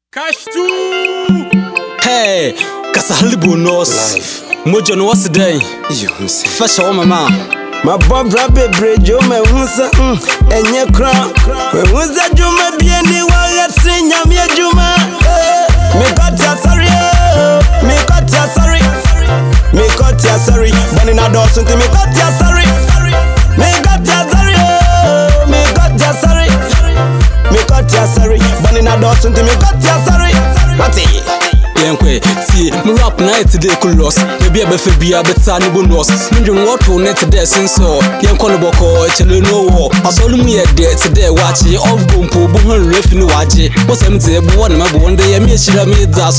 Cash too. Hey, Kasahalibu knows. Mojo no what's the day? Fresh on my mom. My Bob Rabbit Bridge, you may once and your crown. When was that Juma be anyone that sing Yam Juma? Me got ya sorry, me got ya sorry, me got ya sorry. But in a dozen to me got ya sorry, me got ya sorry, me got ya sorry, me got ya sorry. But in a dozen to me got ya sorry. What's it? Yankwe, see, me rap night today could loss. Maybe a better be a better no bonus. Mindring what to net today since so. Yankon Boko, actually no war. I saw me a day today watching off Bumpo, Boom, Riff in the watch. What's empty, one day I made sure I made that.